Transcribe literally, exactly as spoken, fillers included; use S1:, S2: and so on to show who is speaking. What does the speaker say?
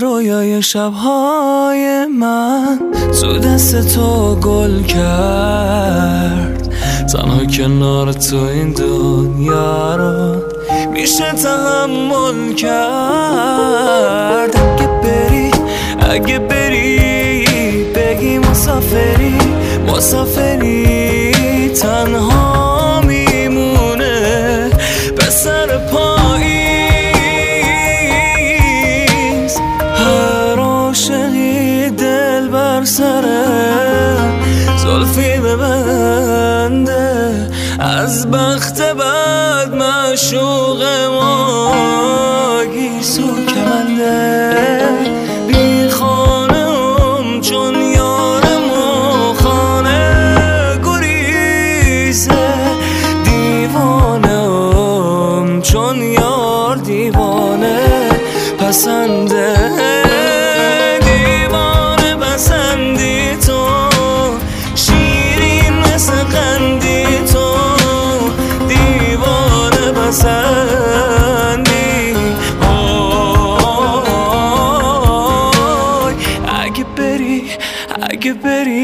S1: رویای شبهای من تو دست تو گل کرد. تنها کنار تو این دنیا رو میشه تحمل کرد. اگه بری اگه بری بگی مسافری مسافری تنها میمونه به سر پاییز. هر عاشقی دل بر سره زلفی ببنده از بخت بد معشوق ما گیسو کمنده. بی خانم چون یارم و خانه گریزه. دیوانم چون یار دیوانه پسنده. دیوانه پسندی تو شیرین مثل قندی تو. دیوانه پسندی آی. اگه بری اگه بری